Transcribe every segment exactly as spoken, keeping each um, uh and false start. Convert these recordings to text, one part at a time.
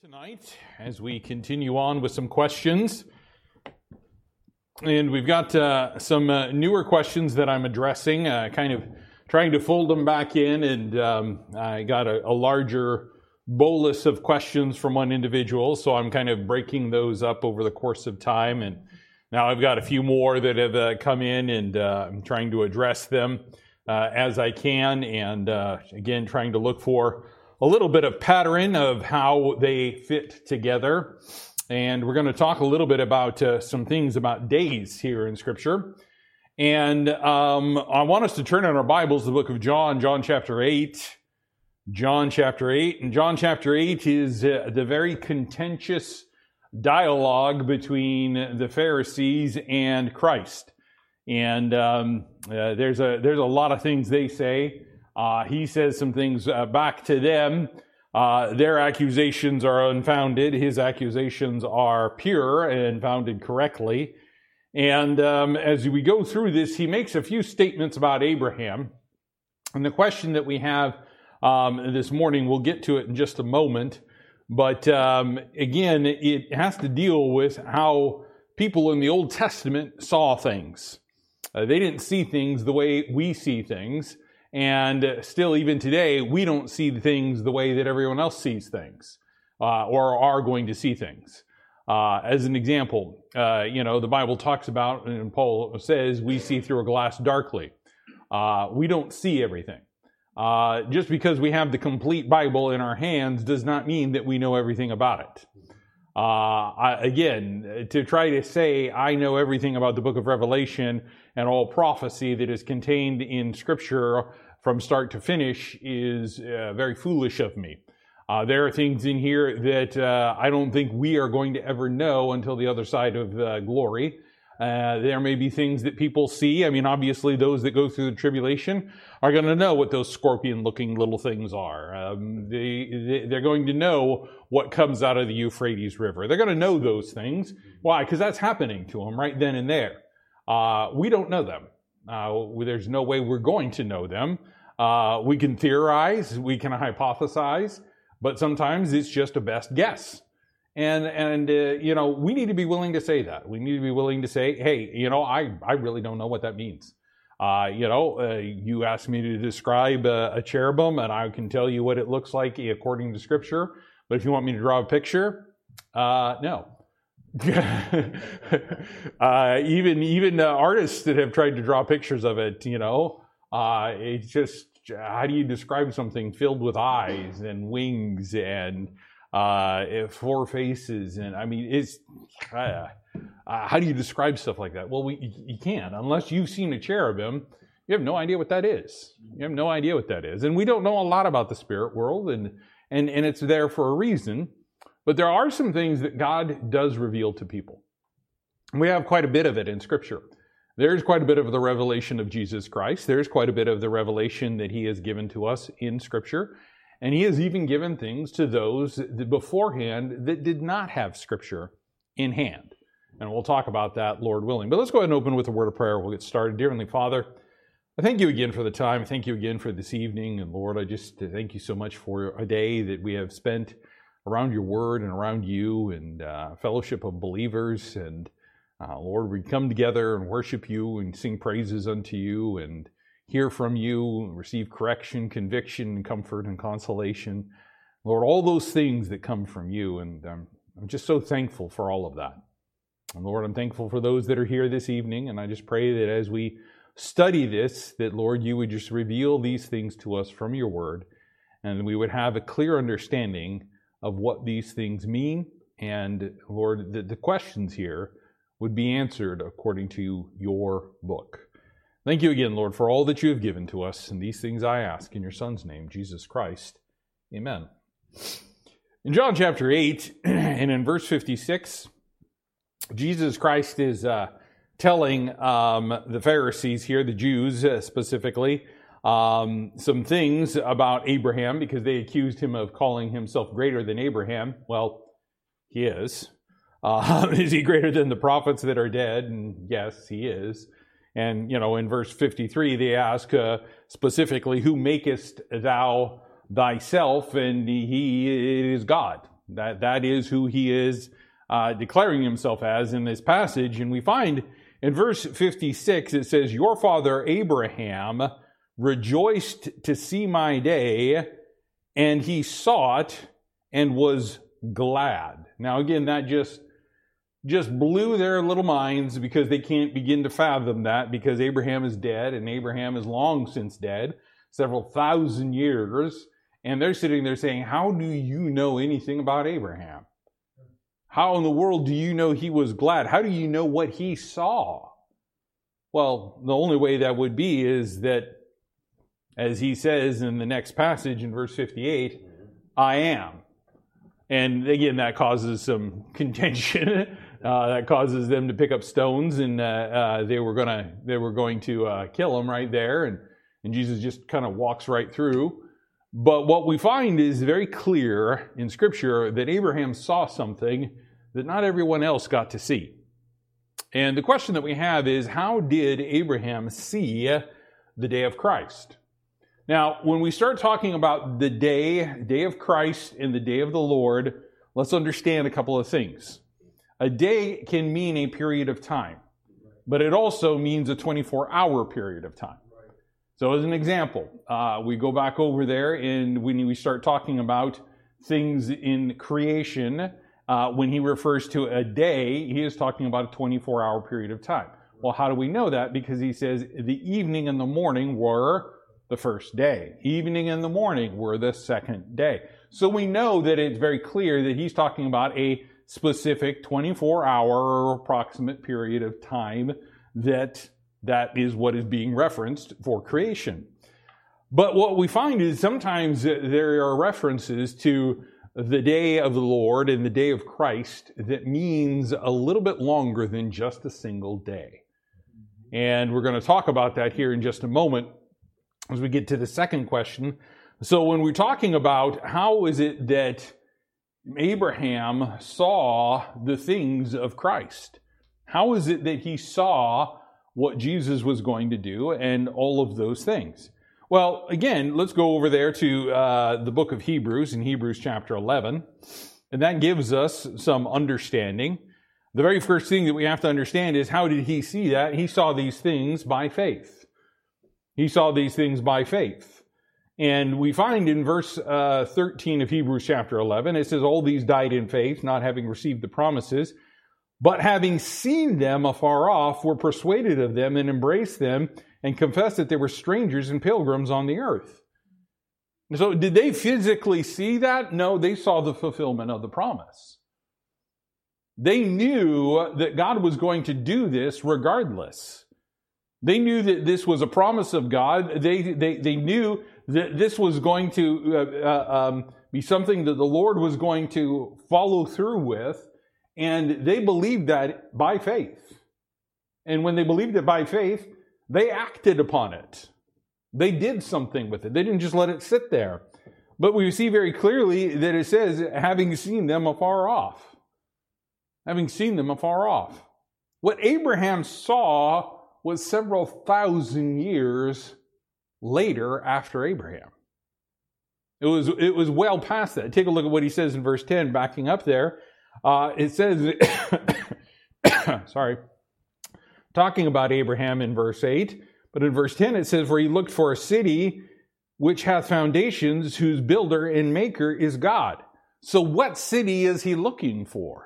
Tonight, as we continue on with some questions, and we've got uh, some uh, newer questions that I'm addressing, uh, kind of trying to fold them back in, and um, I got a, a larger bolus of questions from one individual, so I'm kind of breaking those up over the course of time, and now I've got a few more that have uh, come in, and uh, I'm trying to address them uh, as I can, and uh, again, trying to look for a little bit of pattern of how they fit together. And we're going to talk a little bit about uh, some things about days here in Scripture. And um, I want us to turn in our Bibles to the book of John, John chapter eight. John chapter eight. And John chapter eight is uh, the very contentious dialogue between the Pharisees and Christ. And um, uh, there's a there's a lot of things they say. Uh, he says some things uh, back to them. Uh, their accusations are unfounded. His accusations are pure and founded correctly. And um, as we go through this, he makes a few statements about Abraham. And the question that we have um, this morning, we'll get to it in just a moment. But um, again, it has to deal with how people in the Old Testament saw things. Uh, they didn't see things the way we see things. And still, even today, we don't see things the way that everyone else sees things, uh, or are going to see things. Uh, as an example, uh, you know, the Bible talks about, and Paul says, we see through a glass darkly. Uh, we don't see everything. Uh, just because we have the complete Bible in our hands does not mean that we know everything about it. Uh, I, again, to try to say I know everything about the book of Revelation and all prophecy that is contained in Scripture from start to finish is uh, very foolish of me. Uh, there are things in here that uh, I don't think we are going to ever know until the other side of uh, glory. Uh, there may be things that people see. I mean, obviously, those that go through the tribulation are going to know what those scorpion-looking little things are. Um, they, they, they're going to know what comes out of the Euphrates River. They're going to know those things. Why? Because that's happening to them right then and there. Uh, we don't know them. Uh, there's no way we're going to know them. Uh, we can theorize, we can hypothesize, but sometimes it's just a best guess. And, and uh, you know, we need to be willing to say that. We need to be willing to say, hey, you know, I, I really don't know what that means. Uh, you know, uh, you asked me to describe a, a cherubim, and I can tell you what it looks like according to Scripture. But if you want me to draw a picture, uh, no. uh, even even uh, artists that have tried to draw pictures of it, you know, uh, it's just, how do you describe something filled with eyes and wings and uh, four faces? And I mean, it's, uh, uh, how do you describe stuff like that? Well, we, you can't. Unless you've seen a cherubim, you have no idea what that is. You have no idea what that is. And we don't know a lot about the spirit world, and and, and it's there for a reason. But there are some things that God does reveal to people. We have quite a bit of it in Scripture. There's quite a bit of the revelation of Jesus Christ. There's quite a bit of the revelation that He has given to us in Scripture. And He has even given things to those that beforehand that did not have Scripture in hand. And we'll talk about that, Lord willing. But let's go ahead and open with a word of prayer. We'll get started. Dear Heavenly Father, I thank you again for the time. I thank you again for this evening. And Lord, I just thank you so much for a day that we have spent around your word and around you and uh, fellowship of believers. And uh, Lord, we come together and worship you and sing praises unto you and hear from you, and receive correction, conviction, comfort, and consolation. Lord, all those things that come from you. And um, I'm just so thankful for all of that. And Lord, I'm thankful for those that are here this evening. And I just pray that as we study this, that Lord, you would just reveal these things to us from your word. And we would have a clear understanding of what these things mean, and Lord, the, the questions here would be answered according to your book. Thank you again, Lord, for all that you have given to us, and these things I ask in your Son's name, Jesus Christ. Amen. In John chapter eight, and in verse fifty-six, Jesus Christ is uh, telling um, the Pharisees here, the Jews uh, specifically, Um, some things about Abraham, because they accused him of calling himself greater than Abraham. Well, he is. Uh, is he greater than the prophets that are dead? And yes, he is. And, you know, in verse fifty-three, they ask uh, specifically, who makest thou thyself? And he it is God. That, that is who he is uh, declaring himself as in this passage. And we find in verse fifty-six, it says, "Your father Abraham rejoiced to see my day, and he saw it and was glad." Now again, that just just blew their little minds, because they can't begin to fathom that, because Abraham is dead, and Abraham is long since dead, several thousand years, and they're sitting there saying, how do you know anything about Abraham? How in the world do you know he was glad? How do you know what he saw? Well, the only way that would be is that, as he says in the next passage in verse fifty-eight, I am. And again, that causes some contention. Uh, that causes them to pick up stones, and uh, uh, they were gonna they were going to uh, kill him right there, and and Jesus just kind of walks right through. But what we find is very clear in Scripture that Abraham saw something that not everyone else got to see. And the question that we have is, how did Abraham see the day of Christ? Now, when we start talking about the day, day of Christ and the day of the Lord, let's understand a couple of things. A day can mean a period of time, but it also means a twenty-four hour period of time. So as an example, uh, we go back over there, and when we start talking about things in creation, uh, when he refers to a day, he is talking about a twenty-four hour period of time. Well, how do we know that? Because he says the evening and the morning were the first day. Evening and the morning were the second day. So we know that it's very clear that he's talking about a specific twenty-four hour approximate period of time that that is what is being referenced for creation. But what we find is sometimes there are references to the day of the Lord and the day of Christ that means a little bit longer than just a single day. And we're going to talk about that here in just a moment as we get to the second question. So when we're talking about how is it that Abraham saw the things of Christ, how is it that he saw what Jesus was going to do and all of those things? Well, again, let's go over there to uh, the book of Hebrews, in Hebrews chapter eleven, and that gives us some understanding. The very first thing that we have to understand is, how did he see that? He saw these things by faith. He saw these things by faith. And we find in verse uh, thirteen of Hebrews chapter eleven, it says, "All these died in faith, not having received the promises, but having seen them afar off, were persuaded of them and embraced them, and confessed that they were strangers and pilgrims on the earth." So did they physically see that? No, they saw the fulfillment of the promise. They knew that God was going to do this regardless. They knew that this was a promise of God. They, they, they knew that this was going to uh, uh, um, be something that the Lord was going to follow through with. And they believed that by faith. And when they believed it by faith, they acted upon it. They did something with it. They didn't just let it sit there. But we see very clearly that it says, having seen them afar off. Having seen them afar off. What Abraham saw was several thousand years later after Abraham. It was, it was well past that. Take a look at what he says in verse ten, backing up there. Uh, it says, sorry, talking about Abraham in verse eight, but in verse ten it says, "For he looked for a city which hath foundations, whose builder and maker is God." So what city is he looking for?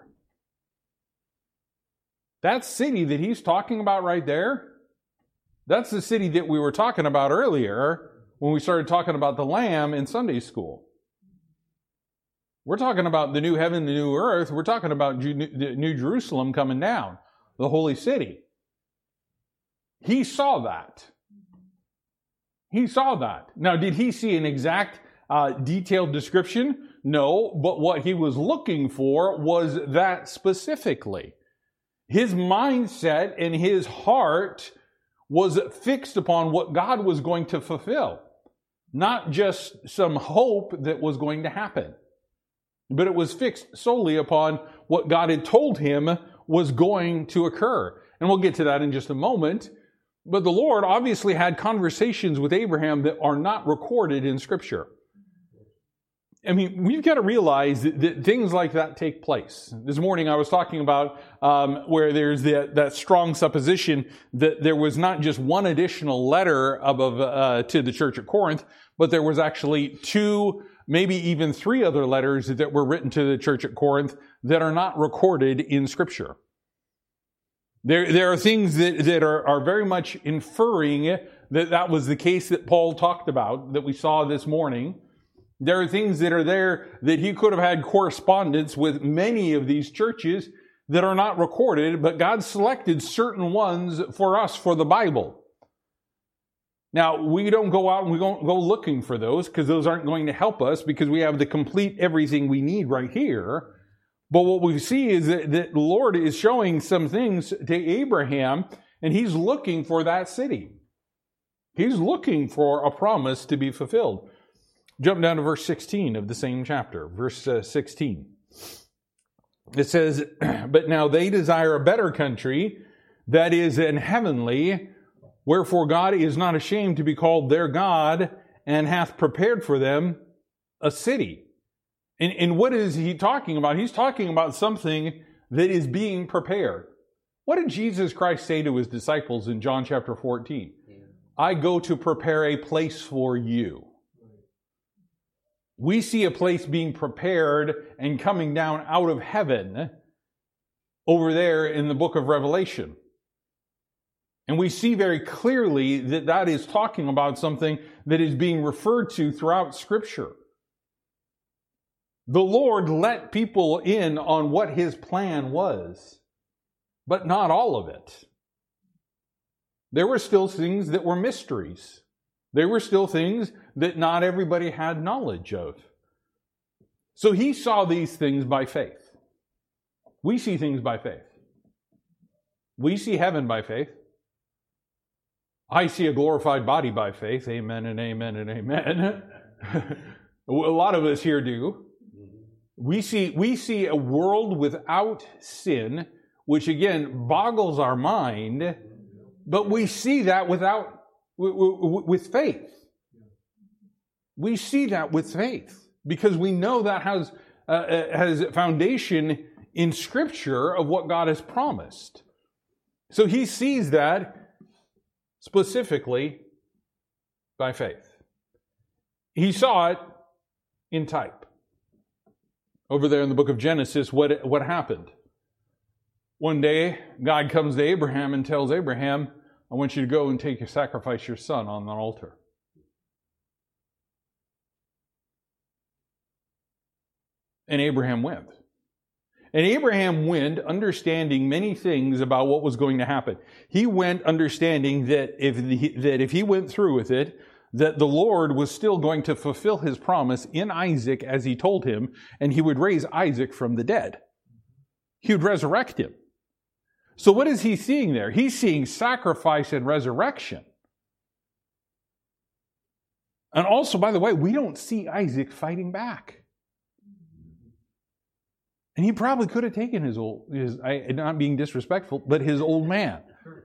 That city that he's talking about right there, that's the city that we were talking about earlier when we started talking about the Lamb in Sunday school. We're talking about the new heaven, the new earth. We're talking about the New Jerusalem coming down, the holy city. He saw that. He saw that. Now, did he see an exact uh, detailed description? No, but what he was looking for was that specifically. His mindset and his heart was fixed upon what God was going to fulfill, not just some hope that was going to happen. But it was fixed solely upon what God had told him was going to occur. And we'll get to that in just a moment. But the Lord obviously had conversations with Abraham that are not recorded in Scripture. I mean, we've got to realize that, that things like that take place. This morning I was talking about um, where there's the, that strong supposition that there was not just one additional letter of, of, uh, to the church at Corinth, but there was actually two, maybe even three other letters that were written to the church at Corinth that are not recorded in Scripture. There, there are things that, that are, are very much inferring that that was the case that Paul talked about, that we saw this morning. There are things that are there that he could have had correspondence with many of these churches that are not recorded, but God selected certain ones for us for the Bible. Now, we don't go out and we don't go looking for those because those aren't going to help us because we have the complete everything we need right here. But what we see is that, that the Lord is showing some things to Abraham, and he's looking for that city. He's looking for a promise to be fulfilled. Jump down to verse sixteen of the same chapter, verse uh, sixteen. It says, "But now they desire a better country, that is an heavenly, wherefore God is not ashamed to be called their God, and hath prepared for them a city." And, and what is he talking about? He's talking about something that is being prepared. What did Jesus Christ say to his disciples in John chapter fourteen? Yeah. I go to prepare a place for you. We see a place being prepared and coming down out of heaven over there in the book of Revelation. And we see very clearly that that is talking about something that is being referred to throughout Scripture. The Lord let people in on what his plan was, but not all of it. There were still things that were mysteries. There were still things that not everybody had knowledge of. So he saw these things by faith. We see things by faith. We see heaven by faith. I see a glorified body by faith. Amen and amen and amen. A lot of us here do. We see, we see a world without sin, which again boggles our mind, but we see that without with faith. We see that with faith because we know that has uh, has foundation in Scripture of what God has promised. So he sees that specifically by faith. He saw it in type. Over there in the book of Genesis, what, what happened? One day, God comes to Abraham and tells Abraham, I want you to go and take your sacrifice your son on the altar. And Abraham went. And Abraham went understanding many things about what was going to happen. He went understanding that if, the, that if he went through with it, that the Lord was still going to fulfill his promise in Isaac as he told him, and he would raise Isaac from the dead. He would resurrect him. So what is he seeing there? He's seeing sacrifice and resurrection. And also, by the way, we don't see Isaac fighting back. And he probably could have taken his old, his, not being disrespectful, but his old man.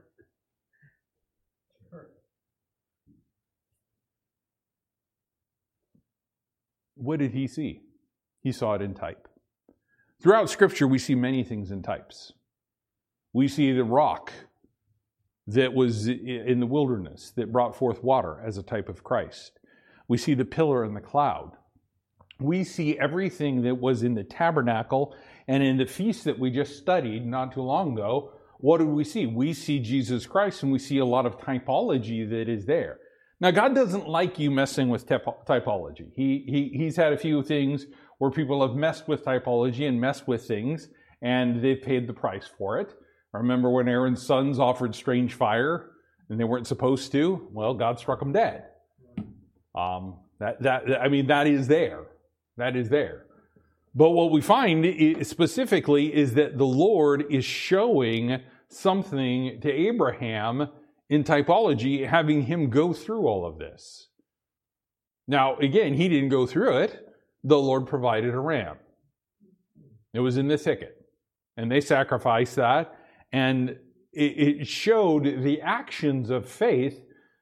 What did he see? He saw it in type. Throughout Scripture, we see many things in types. We see the rock that was in the wilderness that brought forth water as a type of Christ. We see the pillar and the cloud. We see everything that was in the tabernacle and in the feast that we just studied not too long ago. What do we see? We see Jesus Christ, and we see a lot of typology that is there. Now, God doesn't like you messing with typ- typology. He, he, he's had a few things where people have messed with typology and messed with things, and they've paid the price for it. Remember when Aaron's sons offered strange fire, and they weren't supposed to? Well, God struck them dead. Um, that, that, I mean, that is there. That is there. But what we find specifically is that the Lord is showing something to Abraham in typology, having him go through all of this. Now, again, he didn't go through it. The Lord provided a ram. It was in the thicket. And they sacrificed that. And it showed the actions of faith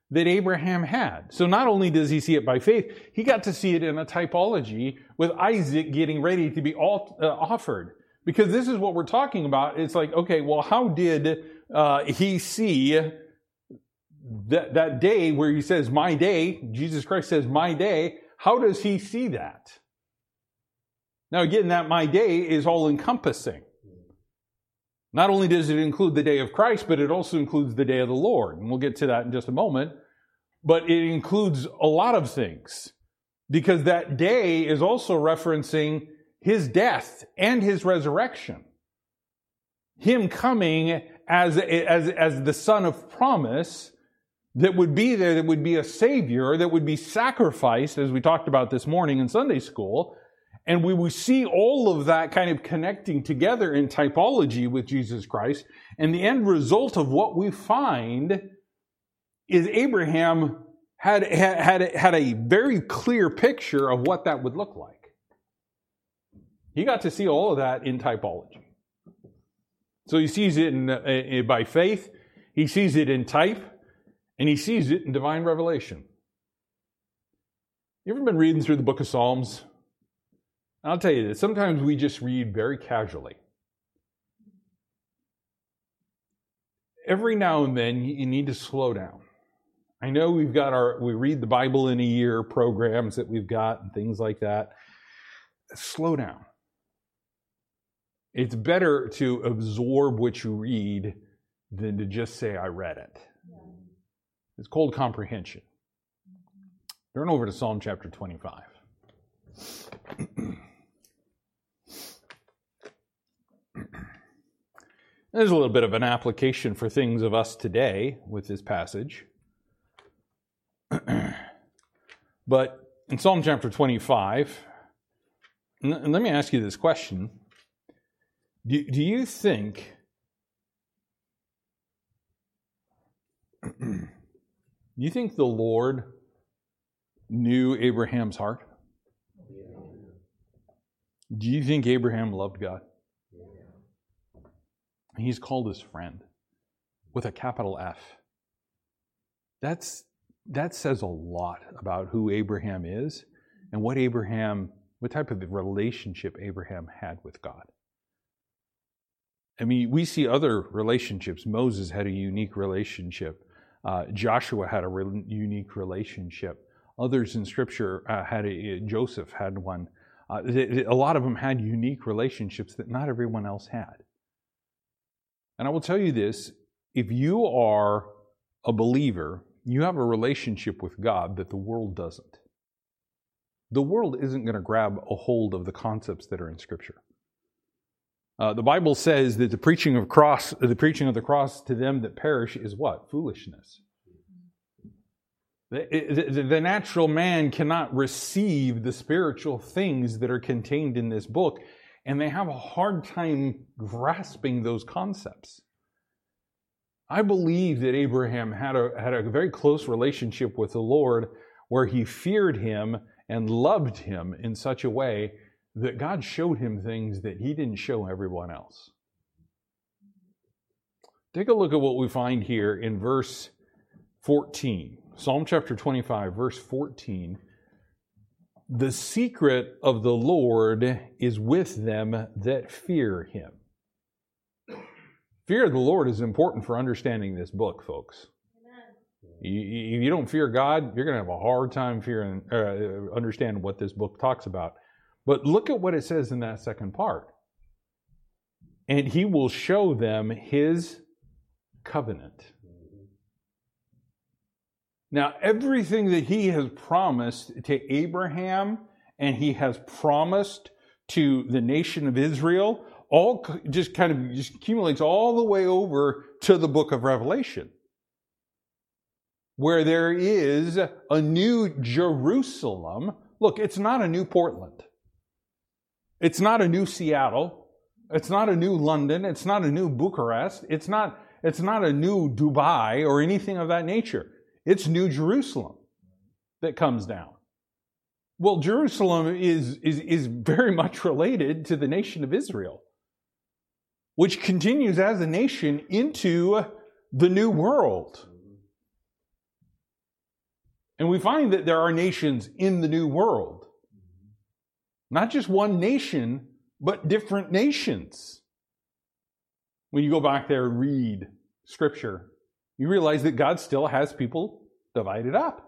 that Abraham had. So not only does he see it by faith, he got to see it in a typology with Isaac getting ready to be all, uh, offered. Because this is what we're talking about. It's like, okay, well, how did uh, he see that, that day where he says, my day, Jesus Christ says, my day, how does he see that? Now again, that my day is all encompassing. Not only does it include the day of Christ, but it also includes the day of the Lord. And we'll get to that in just a moment. But it includes a lot of things. Because that day is also referencing his death and his resurrection. Him coming as, as, as the son of promise that would be there, that would be a savior, that would be sacrificed, as we talked about this morning in Sunday school. And we will see all of that kind of connecting together in typology with Jesus Christ. And the end result of what we find is Abraham had, had, had a very clear picture of what that would look like. He got to see all of that in typology. So he sees it in, uh, by faith, he sees it in type, and he sees it in divine revelation. You ever been reading through the book of Psalms? I'll tell you this, sometimes we just read very casually. Every now and then you need to slow down. I know we've got our, we read the Bible in a year programs that we've got and things like that. Slow down. It's better to absorb what you read than to just say, I read it. It's called comprehension. Turn over to Psalm chapter twenty-five. There's a little bit of an application for things of us today with this passage. But in Psalm chapter twenty-five, and let me ask you this question. Do, do you think do you think the Lord knew Abraham's heart? Do you think Abraham loved God? He's called his friend with a capital F. That's that says a lot about who Abraham is and what Abraham, what type of relationship Abraham had with God. I mean, we see other relationships. Moses had a unique relationship. Uh, Joshua had a re- unique relationship. Others in Scripture uh, had a, Joseph had one. Uh, a lot of them had unique relationships that not everyone else had. And I will tell you this, if you are a believer, you have a relationship with God that the world doesn't. The world isn't going to grab a hold of the concepts that are in Scripture. Uh, the Bible says that the preaching of cross, the preaching of the cross to them that perish is what? Foolishness. The, the, the natural man cannot receive the spiritual things that are contained in this book, and they have a hard time grasping those concepts. I believe that Abraham had a, had a very close relationship with the Lord where he feared him and loved him in such a way that God showed him things that he didn't show everyone else. Take a look at what we find here in verse fourteen. Psalm chapter twenty-five, verse fourteen. The secret of the Lord is with them that fear him. Fear of the Lord is important for understanding this book, folks. You, if you don't fear God, you're going to have a hard time fearing, uh, understanding what this book talks about. But look at what it says in that second part. And he will show them his covenant. Now, everything that he has promised to Abraham and he has promised to the nation of Israel, all just kind of just accumulates all the way over to the book of Revelation, where there is a new Jerusalem. Look, it's not a new Portland. It's not a new Seattle. It's not a new London. It's not a new Bucharest. It's not, it's not a new Dubai or anything of that nature. It's New Jerusalem that comes down. Well, Jerusalem is, is, is very much related to the nation of Israel, which continues as a nation into the new world. And we find that there are nations in the New World. Not just one nation, but different nations. When you go back there and read Scripture, you realize that God still has people divided up.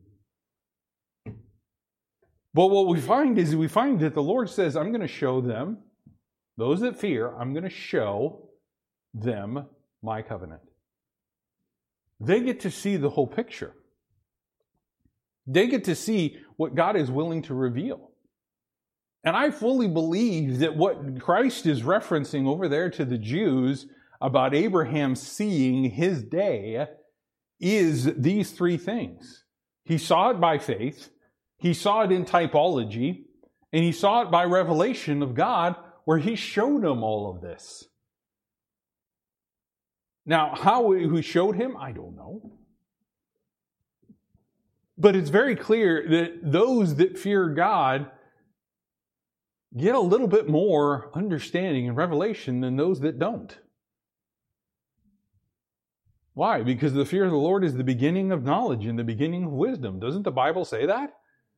But what we find is we find that the Lord says, I'm going to show them, those that fear, I'm going to show them my covenant. They get to see the whole picture. They get to see what God is willing to reveal. And I fully believe that what Christ is referencing over there to the Jews about Abraham seeing his day is these three things. He saw it by faith, he saw it in typology, and he saw it by revelation of God where he showed him all of this. Now, how he showed him, I don't know. But it's very clear that those that fear God get a little bit more understanding and revelation than those that don't. Why? Because the fear of the Lord is the beginning of knowledge and the beginning of wisdom. Doesn't the Bible say that?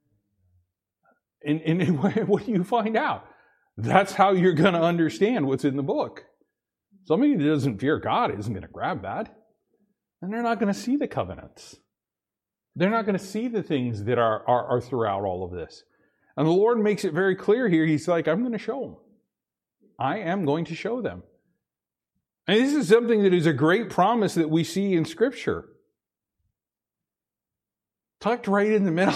And, and what do you find out? That's how you're going to understand what's in the book. Somebody that doesn't fear God isn't going to grab that. And they're not going to see the covenants. They're not going to see the things that are, are, are throughout all of this. And the Lord makes it very clear here. He's like, I'm going to show them. I am going to show them. And this is something that is a great promise that we see in Scripture. Tucked right in the middle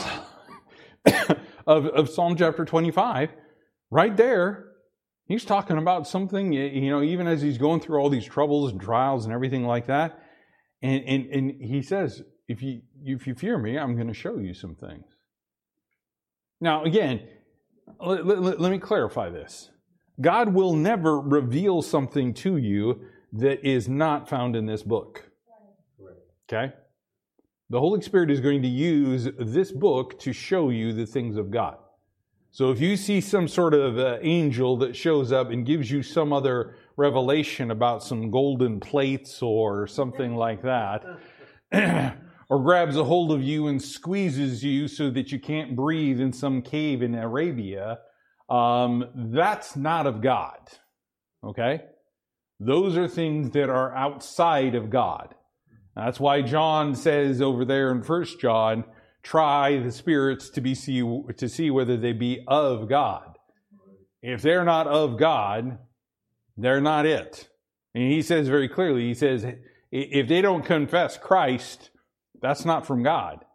of, of Psalm chapter twenty-five, right there, he's talking about something, you know, even as he's going through all these troubles and trials and everything like that. And, and, and he says, if you, if you fear me, I'm going to show you some things. Now, again, let, let, let me clarify this. God will never reveal something to you that is not found in this book. Okay? The Holy Spirit is going to use this book to show you the things of God. So if you see some sort of uh, angel that shows up and gives you some other revelation about some golden plates or something like that, or grabs a hold of you and squeezes you so that you can't breathe in some cave in Arabia, um, that's not of God. Okay? Those are things that are outside of God. That's why John says over there in First John, try the spirits to be see, to see whether they be of God. If they're not of God, they're not it. And he says very clearly, he says, if they don't confess Christ, that's not from God.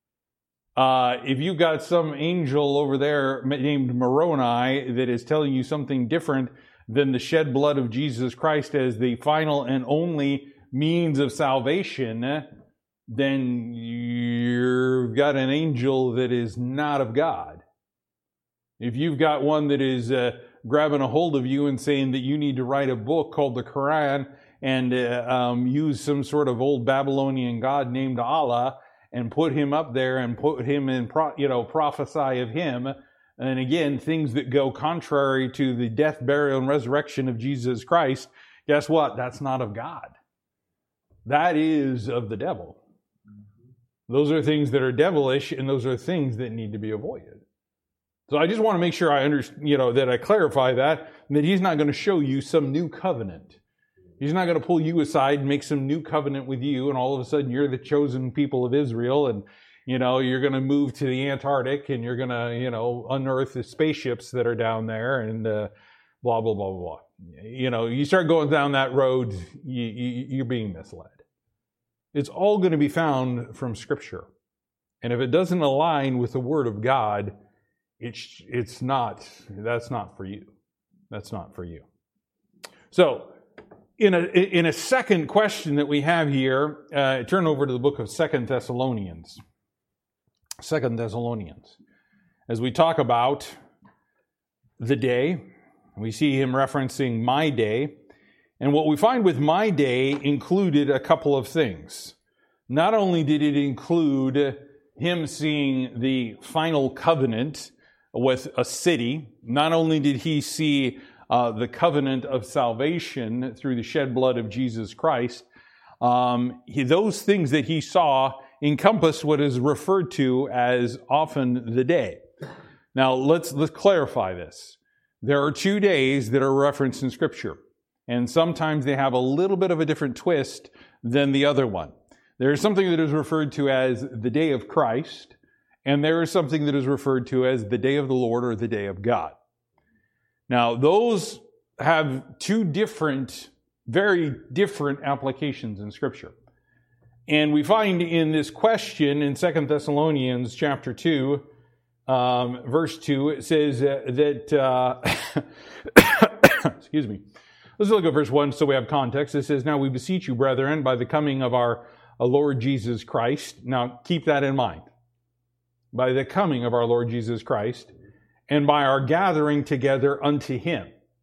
Uh, if you've got some angel over there named Moroni that is telling you something different than the shed blood of Jesus Christ as the final and only means of salvation, then you've got an angel that is not of God. If you've got one that is uh, grabbing a hold of you and saying that you need to write a book called the Quran and uh, um, use some sort of old Babylonian god named Allah and put him up there and put him in, pro- you know, prophesy of him, and again, things that go contrary to the death, burial, and resurrection of Jesus Christ, guess what? That's not of God. That is of the devil. Those are things that are devilish, and those are things that need to be avoided. So I just want to make sure I understand, you know, that I clarify that, and that he's not going to show you some new covenant. He's not going to pull you aside and make some new covenant with you, and all of a sudden you're the chosen people of Israel, and you know, you're going to move to the Antarctic, and you're going to, you know, unearth the spaceships that are down there, and uh, blah, blah, blah, blah, blah. You know, you start going down that road, you, you, you're being misled. It's all going to be found from Scripture. And if it doesn't align with the Word of God, it's, it's not, that's not for you. That's not for you. So, in a, in a second question that we have here, uh, turn over to the book of Second Thessalonians. Second Thessalonians. As we talk about the day, we see him referencing my day. And what we find with my day included a couple of things. Not only did it include him seeing the final covenant with a city, not only did he see uh, the covenant of salvation through the shed blood of Jesus Christ, um, he, those things that he saw encompass what is referred to as often the day. Now, let's, let's clarify this. There are two days that are referenced in Scripture, and sometimes they have a little bit of a different twist than the other one. There is something that is referred to as the day of Christ, and there is something that is referred to as the day of the Lord or the day of God. Now, those have two different, very different applications in Scripture. And we find in this question in Second Thessalonians chapter two, um, verse two, it says uh, that, uh, excuse me, let's look at verse one so we have context. It says, "Now we beseech you, brethren, by the coming of our Lord Jesus Christ." Now, keep that in mind. By the coming of our Lord Jesus Christ, and by our gathering together unto Him.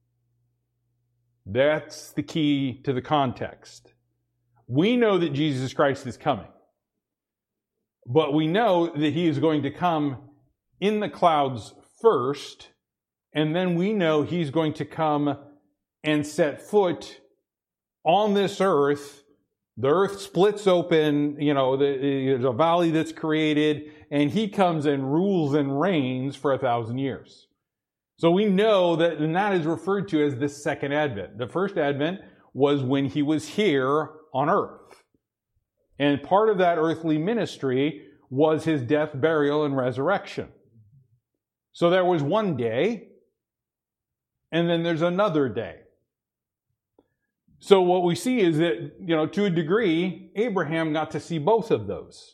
That's the key to the context. We know that Jesus Christ is coming. But we know that He is going to come in the clouds first, and then we know He's going to come and set foot on this earth. The earth splits open, you know, there's a valley that's created, and He comes and rules and reigns for a thousand years. So we know that, and that is referred to as the second advent. The first advent was when He was here on earth. And part of that earthly ministry was His death, burial, and resurrection. So there was one day, and then there's another day. So what we see is that, you know, to a degree, Abraham got to see both of those.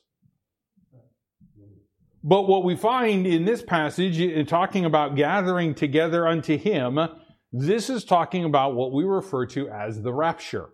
But what we find in this passage, in talking about gathering together unto Him, this is talking about what we refer to as the rapture.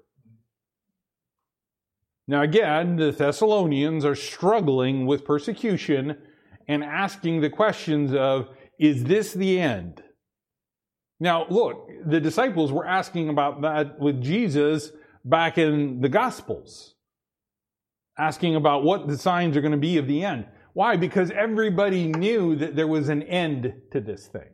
Now again, the Thessalonians are struggling with persecution and asking the questions of, is this the end? Now, look, the disciples were asking about that with Jesus back in the Gospels, asking about what the signs are going to be of the end. Why? Because everybody knew that there was an end to this thing.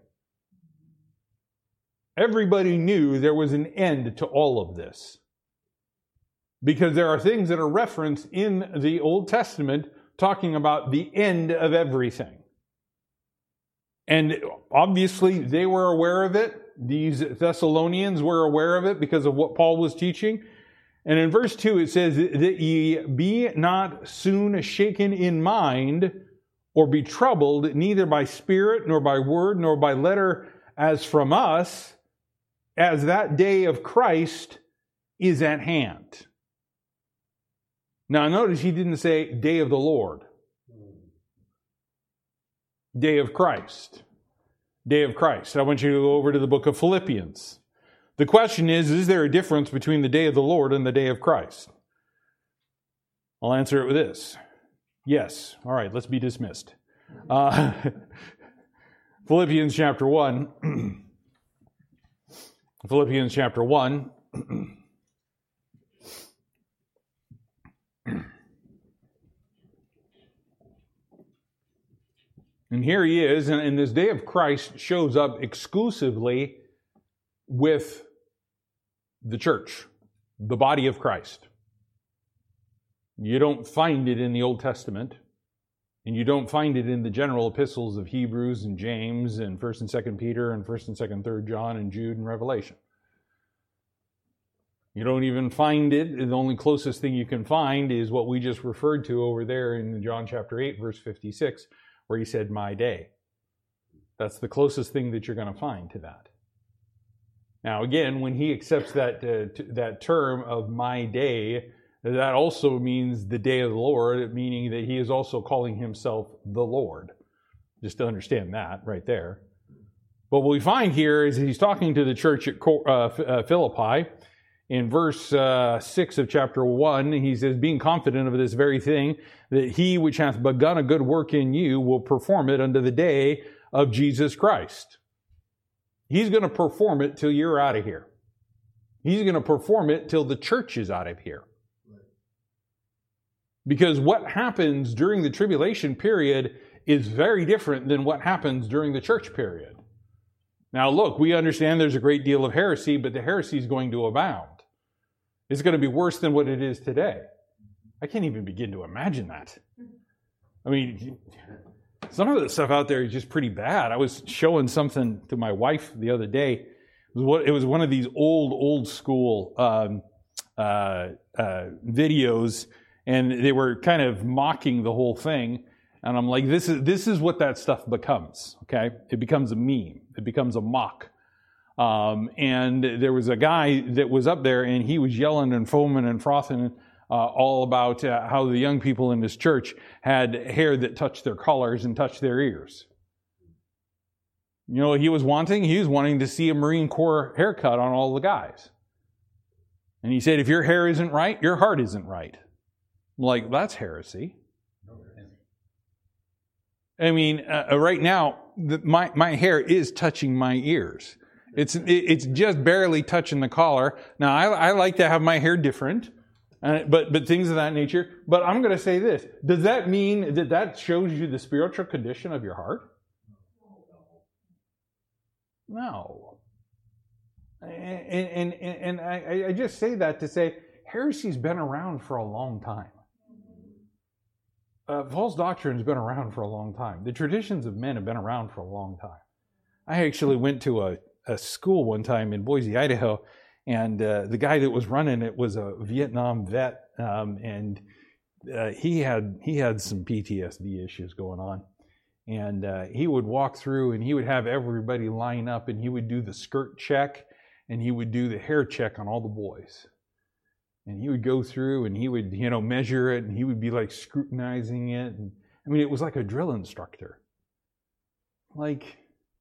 Everybody knew there was an end to all of this. Because there are things that are referenced in the Old Testament talking about the end of everything. And obviously they were aware of it. These Thessalonians were aware of it because of what Paul was teaching. And in verse two it says, that ye be not soon shaken in mind, or be troubled, neither by spirit, nor by word, nor by letter, as from us, as that day of Christ is at hand. Now notice he didn't say day of the Lord. Day of Christ. Day of Christ. I want you to go over to the book of Philippians. The question is, is there a difference between the day of the Lord and the day of Christ? I'll answer it with this. Yes. All right, let's be dismissed. Uh, Philippians chapter one. Philippians chapter one. And here he is, and, and this day of Christ shows up exclusively with the church, the body of Christ. You don't find it in the Old Testament, and you don't find it in the general epistles of Hebrews and James and First and Second Peter and First and Second, Third John and Jude and Revelation. You don't even find it. The only closest thing you can find is what we just referred to over there in John chapter eight, verse fifty-six, where He said, "My day." That's the closest thing that you're going to find to that. Now, again, when He accepts that uh, t- that term of "my day," that also means the day of the Lord, meaning that He is also calling Himself the Lord. Just to understand that right there. But what we find here is He's talking to the church at uh, Philippi. In verse uh, six of chapter one, He says, "Being confident of this very thing, that He which hath begun a good work in you will perform it unto the day of Jesus Christ." He's going to perform it till you're out of here. He's going to perform it till the church is out of here. Because what happens during the tribulation period is very different than what happens during the church period. Now look, we understand there's a great deal of heresy, but the heresy is going to abound. It's going to be worse than what it is today. I can't even begin to imagine that. I mean, some of the stuff out there is just pretty bad. I was showing something to my wife the other day. It was, what, it was one of these old, old school um, uh, uh, videos, and they were kind of mocking the whole thing. And I'm like, this is this is what that stuff becomes, okay? It becomes a meme. It becomes a mock. Um, and there was a guy that was up there, and he was yelling and foaming and frothing uh, all about uh, how the young people in his church had hair that touched their collars and touched their ears. You know what he was wanting? He was wanting to see a Marine Corps haircut on all the guys. And he said, if your hair isn't right, your heart isn't right. I'm like, that's heresy. I mean, uh, right now, the, my, my hair is touching my ears. It's it's just barely touching the collar. Now, I, I like to have my hair different, uh, but but things of that nature. But I'm going to say this. Does that mean that that shows you the spiritual condition of your heart? No. And, and, and, and I, I just say that to say heresy's been around for a long time. Uh, false doctrine has been around for a long time. The traditions of men have been around for a long time. I actually went to a a school one time in Boise, Idaho, and uh, the guy that was running it was a Vietnam vet, um, and uh, he had he had some P T S D issues going on, and uh, he would walk through and he would have everybody line up, and he would do the skirt check, and he would do the hair check on all the boys, and he would go through and he would you know measure it, and he would be like scrutinizing it, and I mean it was like a drill instructor, like.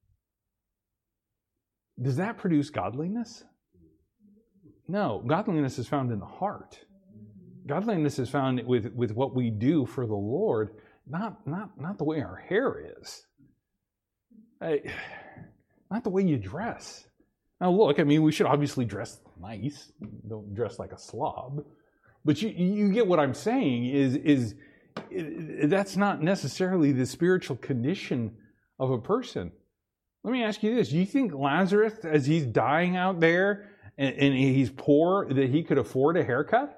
Does that produce godliness? No. Godliness is found in the heart. Godliness is found with, with what we do for the Lord, not, not, not the way our hair is. I, not the way you dress. Now look, I mean, we should obviously dress nice. Don't dress like a slob. But you, you get what I'm saying is, is that's not necessarily the spiritual condition of a person. Let me ask you this. Do you think Lazarus, as he's dying out there and, and he's poor, that he could afford a haircut?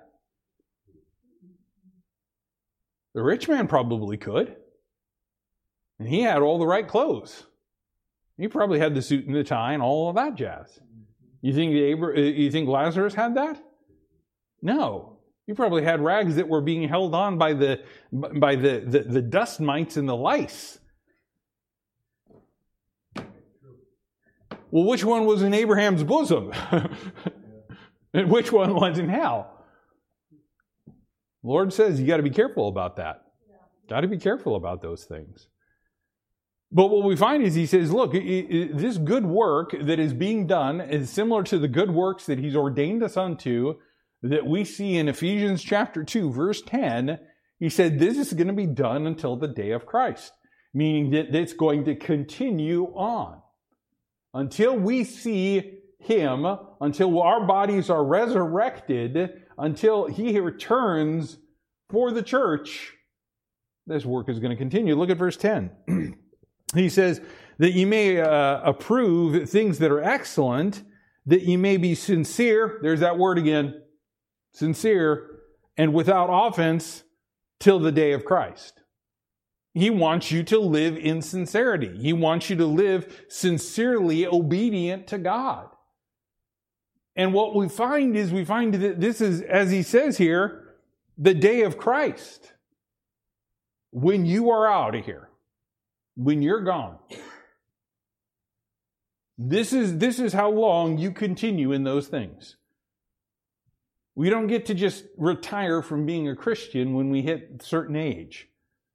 The rich man probably could. And he had all the right clothes. He probably had the suit and the tie and all of that jazz. You think, the, you think Lazarus had that? No. He probably had rags that were being held on by the, by the, the, the dust mites and the lice. Well, which one was in Abraham's bosom? And which one was in hell? The Lord says you got to be careful about that. Yeah. Got to be careful about those things. But what we find is he says, look, this good work that is being done is similar to the good works that he's ordained us unto, that we see in Ephesians chapter two, verse ten. He said this is going to be done until the day of Christ, meaning that it's going to continue on. Until we see him, until our bodies are resurrected, until he returns for the church, this work is going to continue. Look at verse ten. He says that you may uh, approve things that are excellent, that you may be sincere. There's that word again. Sincere and without offense till the day of Christ. He wants you to live in sincerity. He wants you to live sincerely obedient to God. And what we find is we find that this is, as he says here, the day of Christ. When you are out of here, when you're gone. This is, this is how long you continue in those things. We don't get to just retire from being a Christian when we hit a certain age.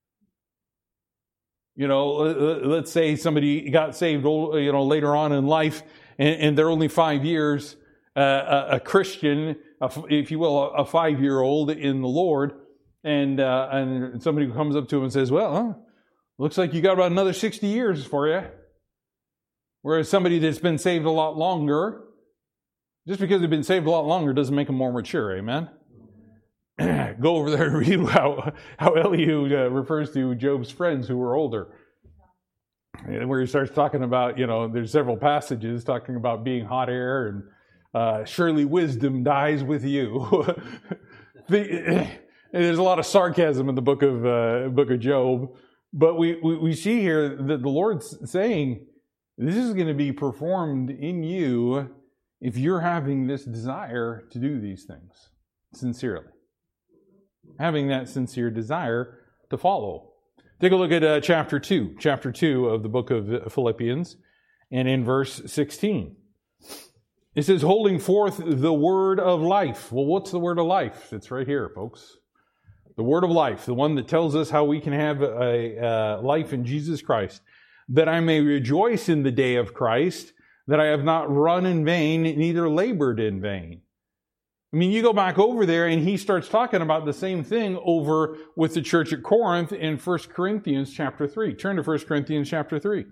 You know, let's say somebody got saved, you know, later on in life, and, and they're only five years uh, a, a Christian, a, if you will, a five-year-old in the Lord, and uh, and somebody comes up to him and says, "Well, huh, looks like you got about another sixty years for you." Whereas somebody that's been saved a lot longer, just because they've been saved a lot longer doesn't make them more mature. Amen. Go over there and read how, how Elihu uh, refers to Job's friends who were older. And where he starts talking about, you know, there's several passages talking about being hot air and uh, surely wisdom dies with you. the, there's a lot of sarcasm in the book of uh, book of Job, but we, we, we see here that the Lord's saying, this is going to be performed in you if you're having this desire to do these things sincerely. Having that sincere desire to follow. Take a look at uh, chapter two, chapter two of the book of Philippians, and in verse sixteen. It says, holding forth the word of life. Well, what's the word of life? It's right here, folks. The word of life, the one that tells us how we can have a, a life in Jesus Christ. That I may rejoice in the day of Christ, that I have not run in vain, neither labored in vain. I mean, you go back over there and he starts talking about the same thing over with the church at Corinth in First Corinthians chapter three. Turn to First Corinthians chapter three.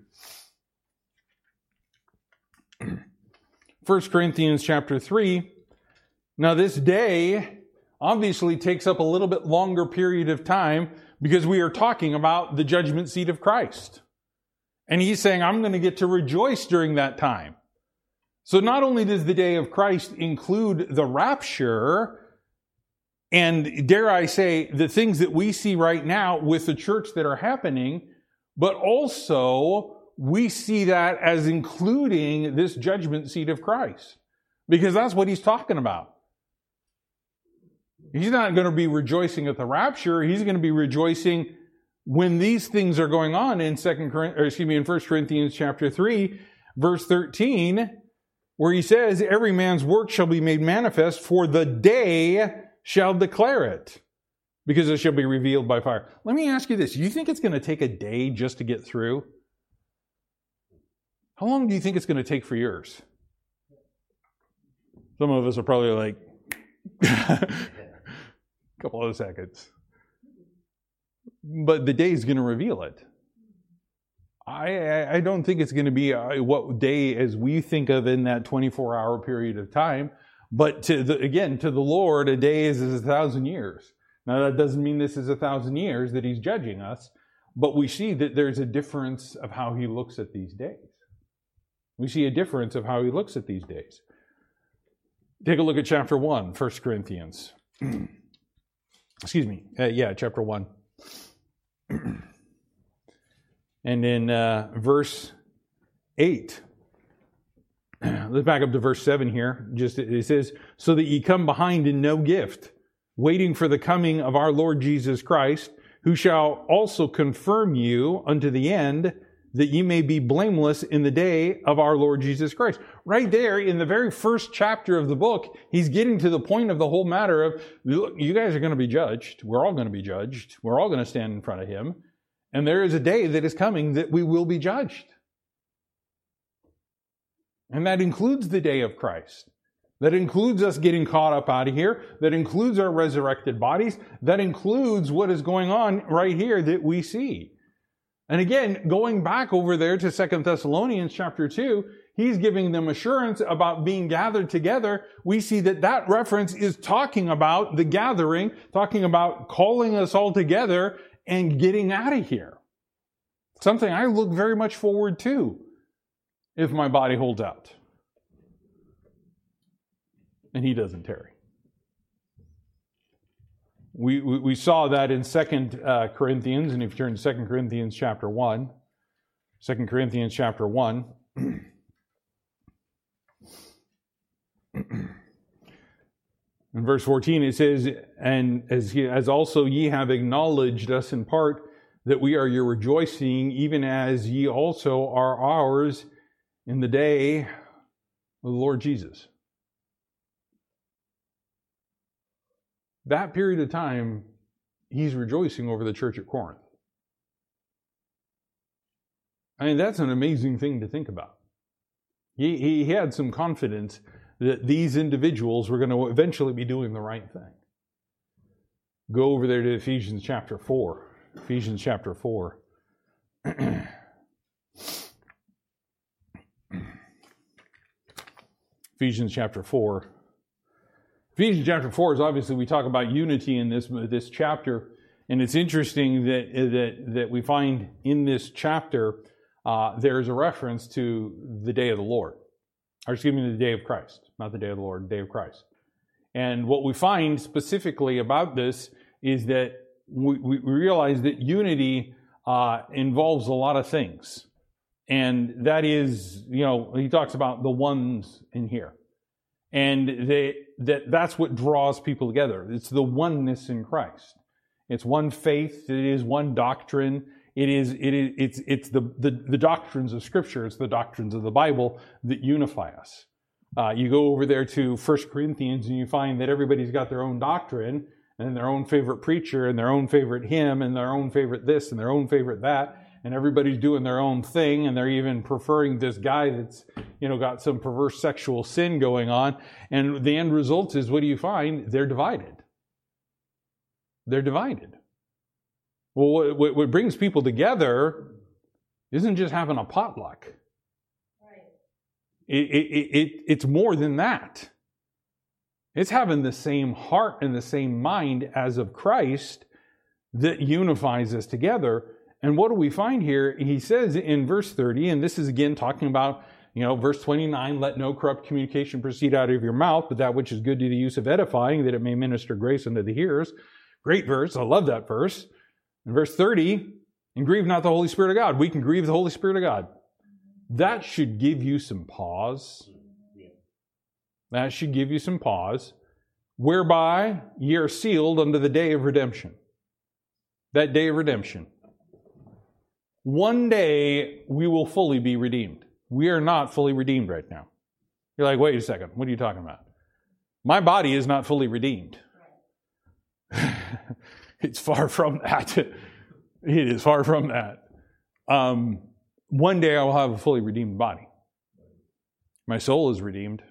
First Corinthians chapter three. Now this day obviously takes up a little bit longer period of time because we are talking about the judgment seat of Christ. And he's saying, I'm going to get to rejoice during that time. So not only does the day of Christ include the rapture, and dare I say, the things that we see right now with the church that are happening, but also we see that as including this judgment seat of Christ. Because that's what he's talking about. He's not going to be rejoicing at the rapture. He's going to be rejoicing when these things are going on in Second Corinthians, or excuse me, in First Corinthians chapter three, verse thirteen, where he says, every man's work shall be made manifest, for the day shall declare it, because it shall be revealed by fire. Let me ask you this. You think it's going to take a day just to get through? How long do you think it's going to take for yours? Some of us are probably like, a couple of seconds. But the day is going to reveal it. I, I don't think it's going to be a, what day as we think of in that twenty-four hour period of time. But to the, again, to the Lord, a day is as a thousand years. Now that doesn't mean this is a thousand years that he's judging us, but we see that there's a difference of how he looks at these days. We see a difference of how he looks at these days. Take a look at chapter one, First Corinthians. Excuse me. Uh, yeah, chapter one. And in uh, verse eight, let's back up to verse seven here. Just it says, so that ye come behind in no gift, waiting for the coming of our Lord Jesus Christ, who shall also confirm you unto the end, that ye may be blameless in the day of our Lord Jesus Christ. Right there in the very first chapter of the book, he's getting to the point of the whole matter of, look, you guys are going to be judged. We're all going to be judged. We're all going to stand in front of him. And there is a day that is coming that we will be judged. And that includes the day of Christ. That includes us getting caught up out of here. That includes our resurrected bodies. That includes what is going on right here that we see. And again, going back over there to Second Thessalonians chapter two, he's giving them assurance about being gathered together. We see that that reference is talking about the gathering, talking about calling us all together and getting out of here. Something I look very much forward to if my body holds out. And he doesn't tarry. We, we, we saw that in Second uh, Corinthians, and if you turn to Second Corinthians chapter one, Second Corinthians chapter one, in verse fourteen, it says, and as, he, as also ye have acknowledged us in part, that we are your rejoicing, even as ye also are ours in the day of the Lord Jesus. That period of time, he's rejoicing over the church at Corinth. I mean, that's an amazing thing to think about. He, he had some confidence that these individuals were going to eventually be doing the right thing. Go over there to Ephesians chapter four. Ephesians chapter four. Ephesians chapter four. Ephesians chapter four is obviously, we talk about unity in this, this chapter, and it's interesting that, that, that we find in this chapter uh, there's a reference to the day of the Lord. Or excuse me, the day of Christ. Not the day of the Lord, the day of Christ. And what we find specifically about this is that we, we realize that unity uh, involves a lot of things. And that is, you know, he talks about the ones in here. And they, that that's what draws people together. It's the oneness in Christ. It's one faith. It is one doctrine. It is, it is, it's, it's the, the, the doctrines of Scripture. It's the doctrines of the Bible that unify us. Uh, you go over there to First Corinthians and you find that everybody's got their own doctrine and their own favorite preacher and their own favorite hymn and their own favorite this and their own favorite that. And everybody's doing their own thing, and they're even preferring this guy that's, you know, got some perverse sexual sin going on. And the end result is, what do you find? They're divided. They're divided. Well, what, what brings people together isn't just having a potluck. Right. It, it, it, it's more than that. It's having the same heart and the same mind as of Christ that unifies us together. And what do we find here? He says in verse thirty, and this is again talking about, you know, verse twenty-nine, let no corrupt communication proceed out of your mouth, but that which is good to the use of edifying, that it may minister grace unto the hearers. Great verse. I love that verse. In verse thirty, and grieve not the Holy Spirit of God. We can grieve the Holy Spirit of God. That should give you some pause. That should give you some pause, whereby ye are sealed unto the day of redemption. That day of redemption. One day we will fully be redeemed. We are not fully redeemed right now. You're like, wait a second, what are you talking about? My body is not fully redeemed. It's far from that. It is far from that. Um, one day I will have a fully redeemed body. My soul is redeemed.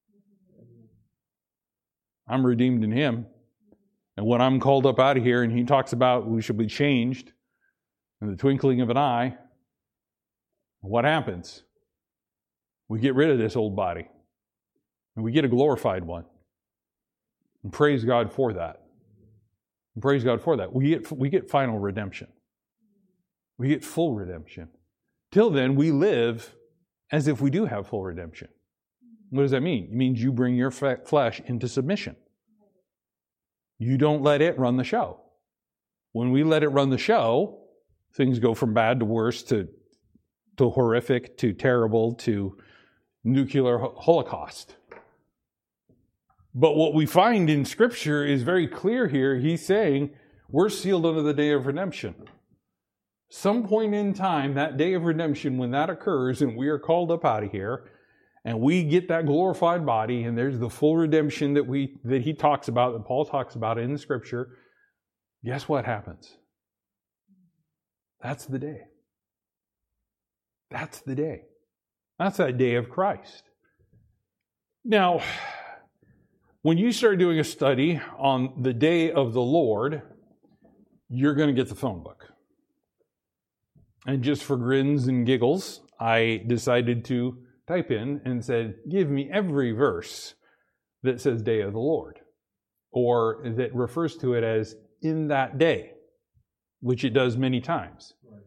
I'm redeemed in Him. And when I'm called up out of here and He talks about we should be changed in the twinkling of an eye, what happens? We get rid of this old body and we get a glorified one. And praise God for that. And praise God for that. We get, we get final redemption. We get full redemption. Till then, we live as if we do have full redemption. What does that mean? It means you bring your flesh into submission. You don't let it run the show. When we let it run the show, things go from bad to worse to, to horrific to terrible to nuclear holocaust. But what we find in Scripture is very clear here. He's saying we're sealed unto the day of redemption. Some point in time, that day of redemption, when that occurs and we are called up out of here and we get that glorified body and there's the full redemption that we that he talks about, that Paul talks about in the Scripture, guess what happens? That's the day. That's the day. That's that day of Christ. Now, when you start doing a study on the day of the Lord, you're going to get the phone book. And just for grins and giggles, I decided to type in and said, give me every verse that says day of the Lord, or that refers to it as in that day, which it does many times. Right.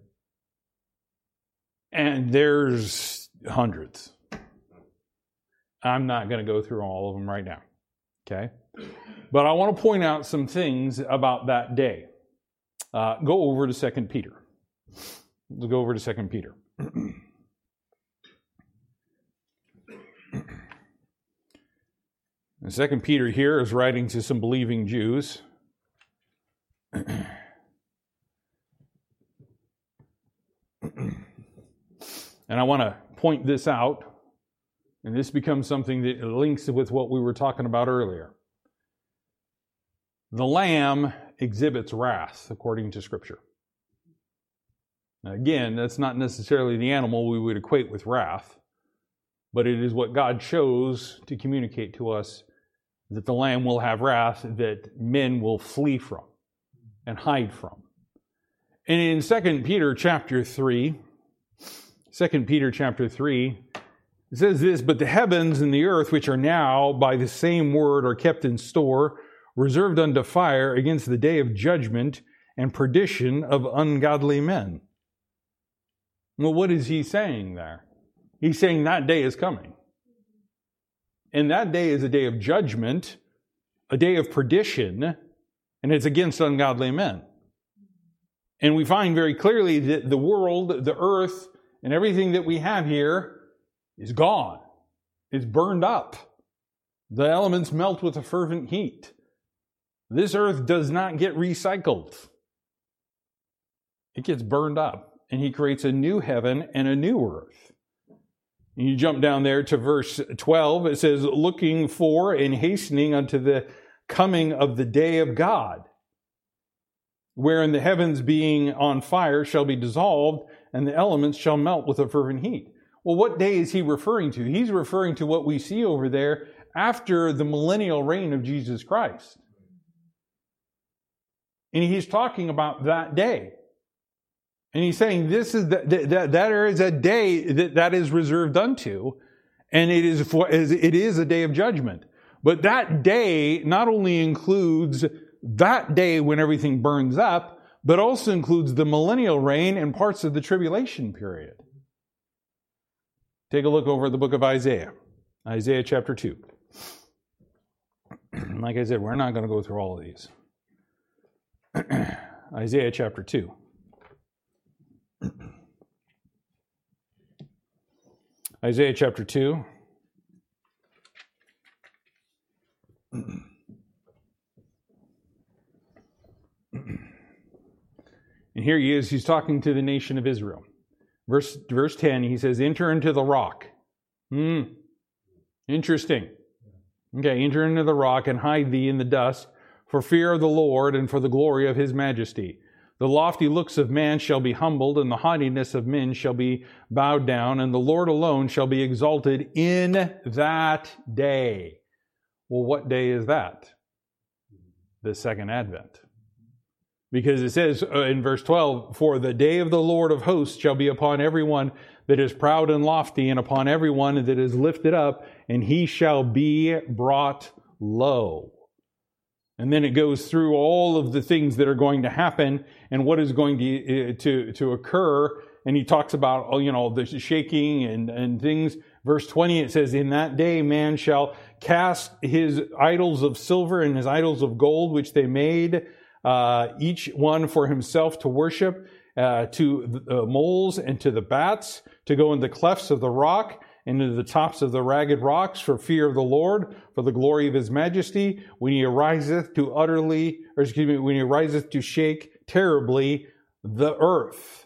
And there's hundreds. I'm not going to go through all of them right now. Okay? But I want to point out some things about that day. Uh, go over to Second Peter. We'll go over to Second Peter. And Second Peter here is writing to some believing Jews. And I want to point this out, and this becomes something that links with what we were talking about earlier. The Lamb exhibits wrath, according to Scripture. Now, again, that's not necessarily the animal we would equate with wrath, but it is what God chose to communicate to us, that the Lamb will have wrath that men will flee from and hide from. And in Second Peter chapter three, Second Peter chapter three, it says this, but the heavens and the earth, which are now by the same word are kept in store, reserved unto fire against the day of judgment and perdition of ungodly men. Well, what is he saying there? He's saying that day is coming. And that day is a day of judgment, a day of perdition, and it's against ungodly men. And we find very clearly that the world, the earth, and everything that we have here is gone. It's burned up. The elements melt with a fervent heat. This earth does not get recycled. It gets burned up. And he creates a new heaven and a new earth. And you jump down there to verse twelve. It says, looking for and hastening unto the coming of the day of God, wherein the heavens being on fire shall be dissolved, and the elements shall melt with a fervent heat. Well, what day is he referring to? He's referring to what we see over there after the millennial reign of Jesus Christ. And he's talking about that day. And he's saying this is the, that that is a day that that is reserved unto, and it is for it is a day of judgment. But that day not only includes that day when everything burns up, but also includes the millennial reign and parts of the tribulation period. Take a look over at the book of Isaiah, Isaiah chapter two. Like I said, we're not going to go through all of these. Isaiah chapter two. Isaiah chapter two. And here he is, he's talking to the nation of Israel. Verse, verse ten, he says, enter into the rock. Hmm. Interesting. Okay, enter into the rock and hide thee in the dust for fear of the Lord and for the glory of his majesty. The lofty looks of man shall be humbled, and the haughtiness of men shall be bowed down, and the Lord alone shall be exalted in that day. Well, what day is that? The second advent. Because it says in verse twelve, for the day of the Lord of hosts shall be upon everyone that is proud and lofty, and upon everyone that is lifted up, and he shall be brought low. And then it goes through all of the things that are going to happen and what is going to, to, to occur. And he talks about, you know, the shaking and, and things. Verse twenty, it says, in that day man shall cast his idols of silver and his idols of gold, which they made, uh, each one for himself to worship, uh, to the moles and to the bats, to go in the clefts of the rock, into the tops of the ragged rocks for fear of the Lord, for the glory of his majesty, when he ariseth to utterly, or excuse me, when he ariseth to shake terribly the earth.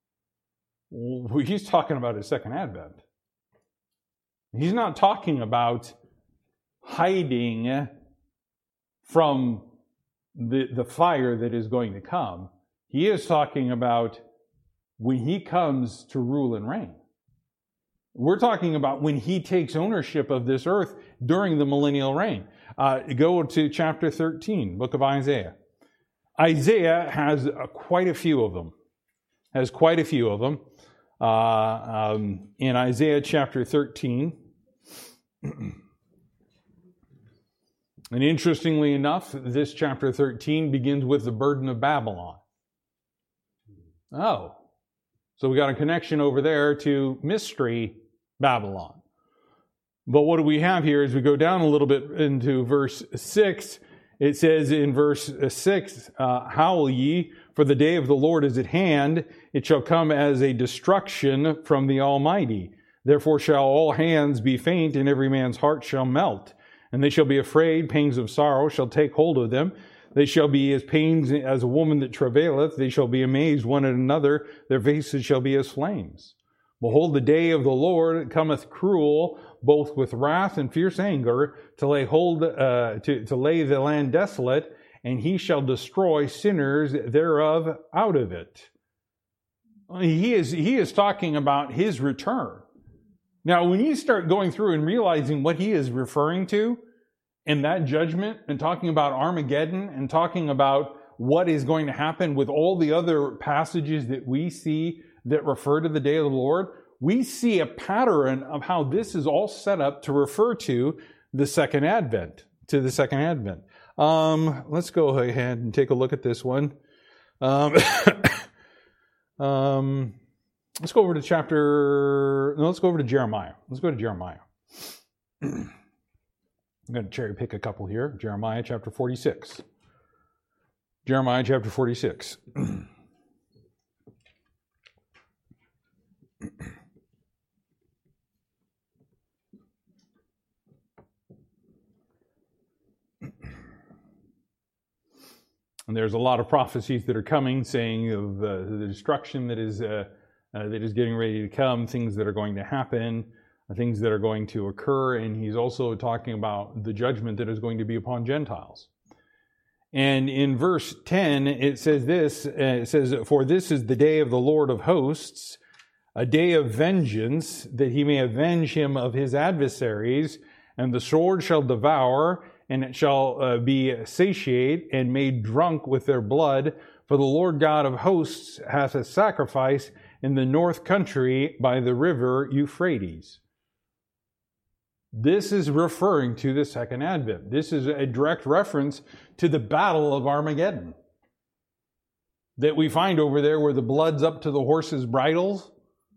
He's talking about his second advent. He's not talking about hiding from the, the fire that is going to come. He is talking about when he comes to rule and reign. We're talking about when he takes ownership of this earth during the millennial reign. Uh, go to chapter thirteen, book of Isaiah. Isaiah has uh, quite a few of them. Has quite a few of them. Uh, um, in Isaiah chapter thirteen. And interestingly enough, this chapter thirteen begins with the burden of Babylon. Oh. So we got a connection over there to mystery Babylon. But what do we have here as we go down a little bit into verse six? It says in verse six, uh, howl ye, for the day of the Lord is at hand. It shall come as a destruction from the Almighty. Therefore shall all hands be faint, and every man's heart shall melt. And they shall be afraid, pangs of sorrow shall take hold of them. They shall be as pains as a woman that travaileth. They shall be amazed one at another. Their faces shall be as flames. Behold, the day of the Lord cometh cruel, both with wrath and fierce anger, to lay hold, uh, to, to lay the land desolate, and he shall destroy sinners thereof out of it. He is, he is talking about his return. Now, when you start going through and realizing what he is referring to in that judgment, and talking about Armageddon, and talking about what is going to happen with all the other passages that we see that refer to the day of the Lord, we see a pattern of how this is all set up to refer to the second advent, to the second advent. Um, let's go ahead and take a look at this one. Um, um, let's go over to chapter, no, let's go over to Jeremiah. Let's go to Jeremiah. I'm going to cherry pick a couple here. Jeremiah chapter forty-six. Jeremiah chapter forty-six. And there's a lot of prophecies that are coming, saying of uh, the destruction that is uh, uh, that is getting ready to come, things that are going to happen, things that are going to occur, and he's also talking about the judgment that is going to be upon Gentiles. And in verse ten, it says this, uh, it says, "For this is the day of the Lord of hosts, a day of vengeance, that he may avenge him of his adversaries, and the sword shall devour, and it shall uh, be satiate and made drunk with their blood. For the Lord God of hosts hath a sacrifice in the north country by the river Euphrates." This is referring to the second advent. This is a direct reference to the battle of Armageddon that we find over there where the blood's up to the horses' bridles.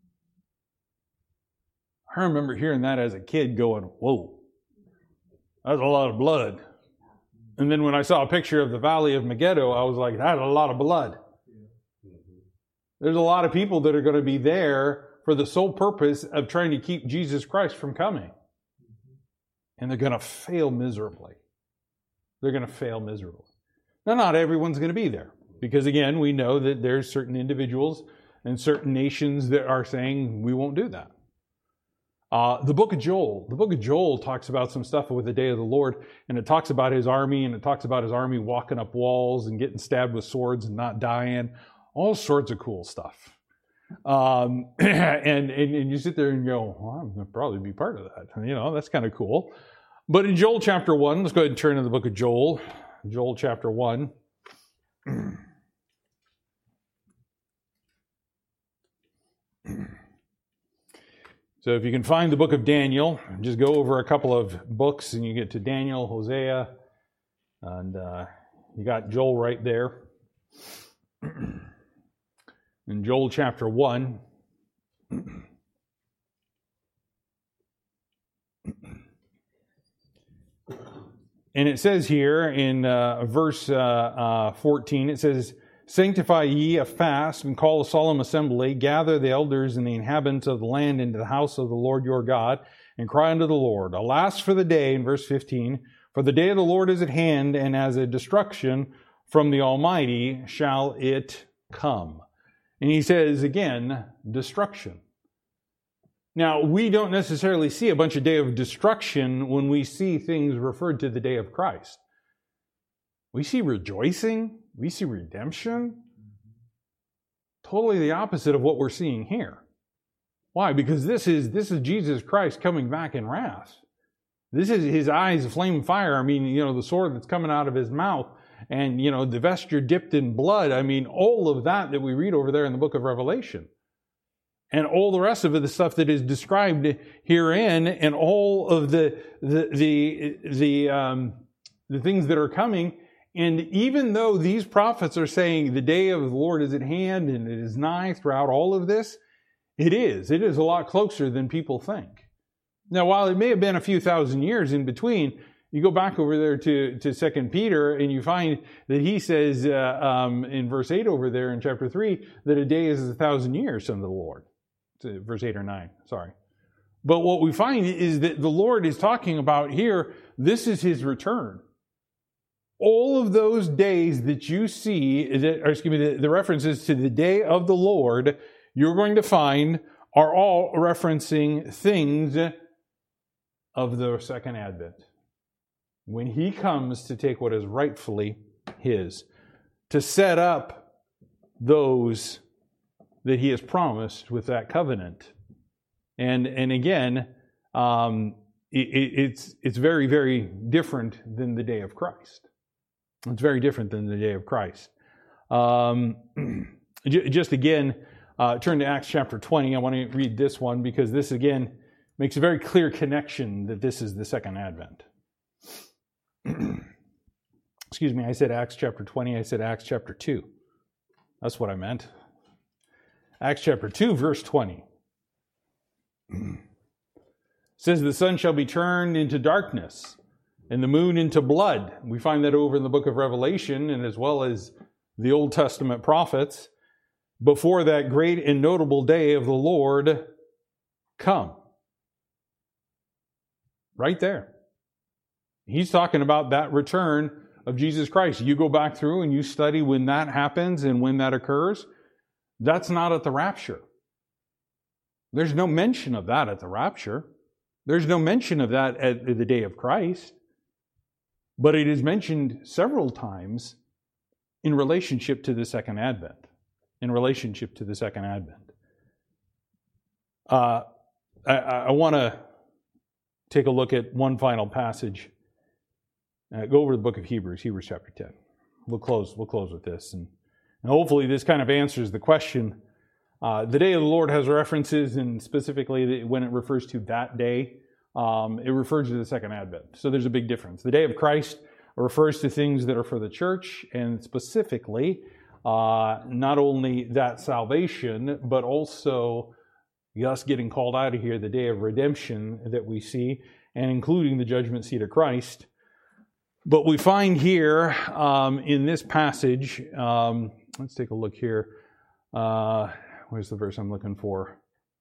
I remember hearing that as a kid going, whoa, that's a lot of blood. And then when I saw a picture of the Valley of Megiddo, I was like, that's a lot of blood. There's a lot of people that are going to be there for the sole purpose of trying to keep Jesus Christ from coming. And they're going to fail miserably. They're going to fail miserably. Now, not everyone's going to be there. Because again, we know that there's certain individuals and certain nations that are saying, we won't do that. Uh, the book of Joel. The book of Joel talks about some stuff with the day of the Lord. And it talks about his army. And it talks about his army walking up walls and getting stabbed with swords and not dying. All sorts of cool stuff. Um, and, and, and you sit there and go, well, I'm going to probably be part of that. You know, that's kind of cool. But in Joel chapter one, let's go ahead and turn to the book of Joel. Joel chapter one. So if you can find the book of Daniel, just go over a couple of books and you get to Daniel, Hosea, and uh, you got Joel right there. In Joel chapter one, and it says here in uh, verse uh, uh, fourteen, it says, "Sanctify ye a fast, and call a solemn assembly, gather the elders and the inhabitants of the land into the house of the Lord your God, and cry unto the Lord. Alas for the day," in verse fifteen, "for the day of the Lord is at hand, and as a destruction from the Almighty shall it come." And he says, again, destruction. Now, we don't necessarily see a bunch of day of destruction when we see things referred to the day of Christ. We see rejoicing. We see redemption. Totally the opposite of what we're seeing here. Why? Because this is, this is Jesus Christ coming back in wrath. This is his eyes of flame fire. I mean, you know, the sword that's coming out of his mouth. And, you know, the vesture dipped in blood. I mean, all of that that we read over there in the book of Revelation. And all the rest of it, the stuff that is described herein, and all of the the the the, um, the things that are coming. And even though these prophets are saying the day of the Lord is at hand and it is nigh throughout all of this, it is. It is a lot closer than people think. Now, while it may have been a few thousand years in between, you go back over there to, to Second Peter, and you find that he says uh, um, in verse eight over there in chapter three that a day is a thousand years unto the Lord. It's verse eight or nine, sorry. But what we find is that the Lord is talking about here, this is his return. All of those days that you see, that, or excuse me, the, the references to the day of the Lord, you're going to find are all referencing things of the second advent. When he comes to take what is rightfully his, to set up those that he has promised with that covenant. And and again, um, it, it's it's very, very different than the day of Christ. It's very different than the day of Christ. Um, just again, uh, turn to Acts chapter twenty. I want to read this one because this again makes a very clear connection that this is the second advent. Excuse me, I said Acts chapter twenty, I said Acts chapter two. That's what I meant. Acts chapter two, verse twenty. It says, "The sun shall be turned into darkness, and the moon into blood. We find that over in the book of Revelation, and as well as the Old Testament prophets, before that great and notable day of the Lord come. Right there. He's talking about that return of Jesus Christ. You go back through and you study when that happens and when that occurs. That's not at the rapture. There's no mention of that at the rapture. There's no mention of that at the day of Christ. But it is mentioned several times in relationship to the second advent. In relationship to the second advent. Uh, I, I want to take a look at one final passage. Uh, go over to the book of Hebrews, Hebrews chapter ten. We'll close. We'll close with this, and, and hopefully this kind of answers the question. Uh, the day of the Lord has references, and specifically when it refers to that day, um, it refers to the second advent. So there's a big difference. The day of Christ refers to things that are for the church, and specifically uh, not only that salvation, but also us getting called out of here, the day of redemption that we see, and including the judgment seat of Christ. But we find here um, in this passage, um, let's take a look here. Uh, where's the verse I'm looking for?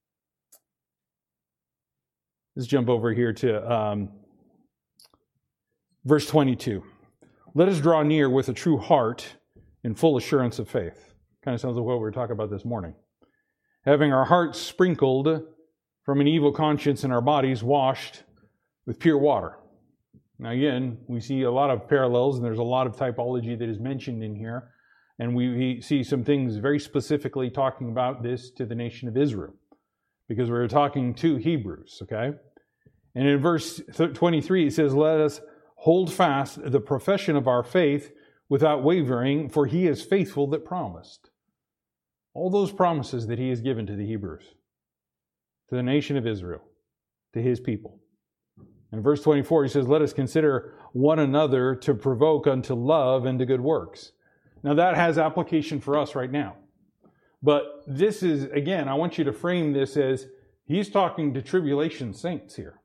Let's jump over here to um, verse twenty-two. Let us draw near with a true heart in full assurance of faith. Kind of sounds like what we were talking about this morning. Having our hearts sprinkled from an evil conscience and our bodies washed with pure water. Now again, we see a lot of parallels, and there's a lot of typology that is mentioned in here. And we, we see some things very specifically talking about this to the nation of Israel. Because we were talking to Hebrews, okay? And in verse twenty-three, it says, let us hold fast the profession of our faith without wavering, for he is faithful that promised. All those promises that he has given to the Hebrews, to the nation of Israel, to his people. In verse twenty-four, he says, let us consider one another to provoke unto love and to good works. Now that has application for us right now. But this is, again, I want you to frame this as he's talking to tribulation saints here.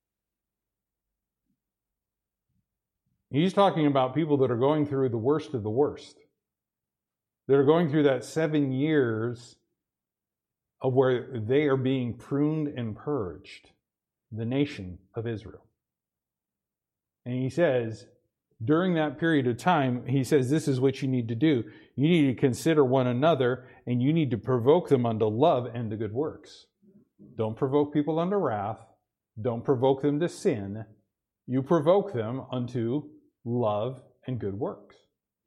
He's talking about people that are going through the worst of the worst. That are going through that seven years of where they are being pruned and purged. The nation of Israel. And he says, during that period of time, he says, this is what you need to do. You need to consider one another, and you need to provoke them unto love and to good works. Don't provoke people unto wrath. Don't provoke them to sin. You provoke them unto love and good works.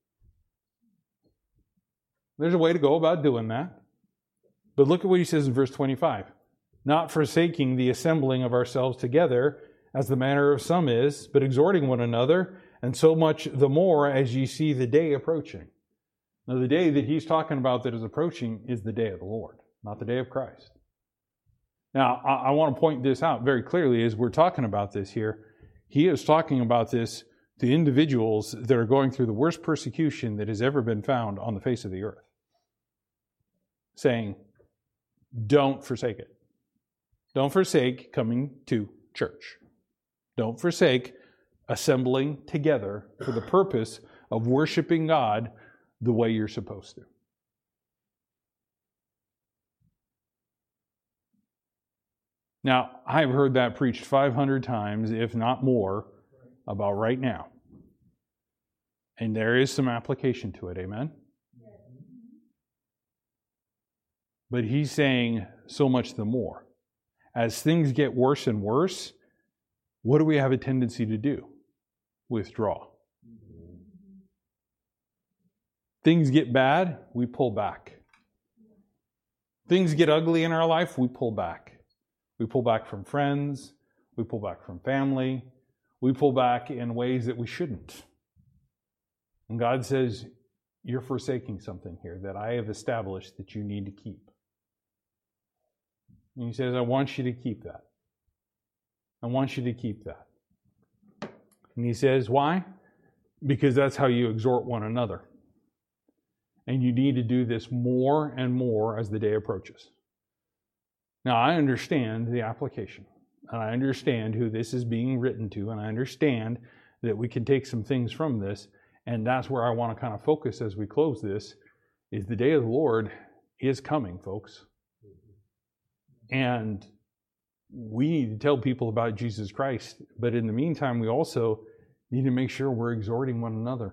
There's a way to go about doing that. But look at what he says in verse twenty-five. Not forsaking the assembling of ourselves together, as the manner of some is, but exhorting one another, and so much the more as ye see the day approaching. Now, the day that he's talking about that is approaching is the day of the Lord, not the day of Christ. Now, I, I want to point this out very clearly as we're talking about this here. He is talking about this to individuals that are going through the worst persecution that has ever been found on the face of the earth. Saying, don't forsake it. Don't forsake coming to church. Don't forsake assembling together for the purpose of worshiping God the way you're supposed to. Now, I've heard that preached five hundred times, if not more, about right now. And there is some application to it, amen? But he's saying so much the more. As things get worse and worse, what do we have a tendency to do? Withdraw. Things get bad, we pull back. Things get ugly in our life, we pull back. We pull back from friends, we pull back from family, we pull back in ways that we shouldn't. And God says, you're forsaking something here that I have established that you need to keep. And he says, I want you to keep that. I want you to keep that. And he says, why? Because that's how you exhort one another. And you need to do this more and more as the day approaches. Now, I understand the application. And I understand who this is being written to. And I understand that we can take some things from this. And that's where I want to kind of focus as we close this, is the day of the Lord is coming, folks. And we need to tell people about Jesus Christ. But in the meantime, we also need to make sure we're exhorting one another.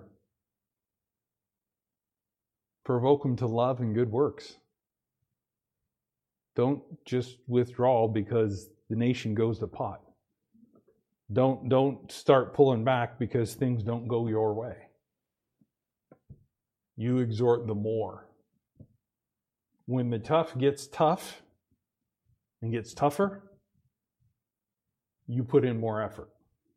Provoke them to love and good works. Don't just withdraw because the nation goes to pot. Don't, don't start pulling back because things don't go your way. You exhort the more. When the tough gets tough and gets tougher, you put in more effort.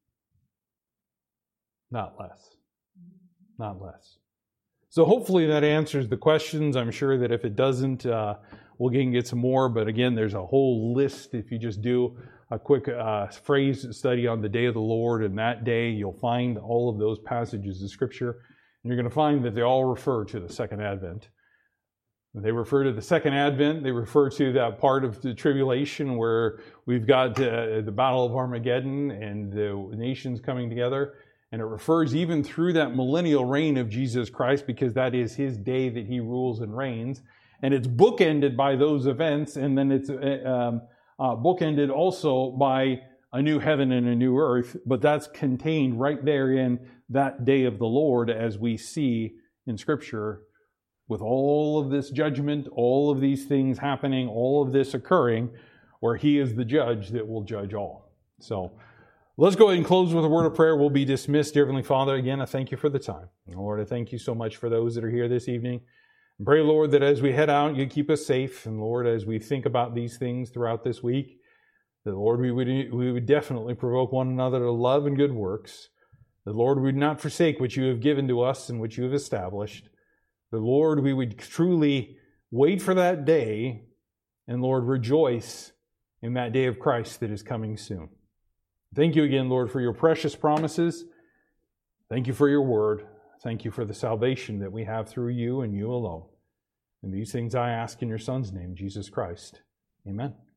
Not less. Not less. So hopefully that answers the questions. I'm sure that if it doesn't, uh, we'll get, get some more. But again, there's a whole list. If you just do a quick uh, phrase study on the day of the Lord, and that day you'll find all of those passages of Scripture. And you're going to find that they all refer to the second advent. They refer to the second advent. They refer to that part of the tribulation where we've got uh, the Battle of Armageddon and the nations coming together. And it refers even through that millennial reign of Jesus Christ, because that is his day that he rules and reigns. And it's bookended by those events, and then it's um, uh, bookended also by a new heaven and a new earth. But that's contained right there in that day of the Lord, as we see in Scripture, with all of this judgment, all of these things happening, all of this occurring, where he is the judge that will judge all. So let's go ahead and close with a word of prayer. We'll be dismissed. Dear Heavenly Father, again, I thank you for the time. Lord, I thank you so much for those that are here this evening. And pray, Lord, that as we head out, you keep us safe. And Lord, as we think about these things throughout this week, that Lord, we would, we would definitely provoke one another to love and good works. That Lord, we would not forsake what you have given to us and what you have established. That Lord, we would truly wait for that day, and Lord, rejoice in that day of Christ that is coming soon. Thank you again, Lord, for your precious promises. Thank you for your word. Thank you for the salvation that we have through you and you alone. And these things I ask in your Son's name, Jesus Christ. Amen.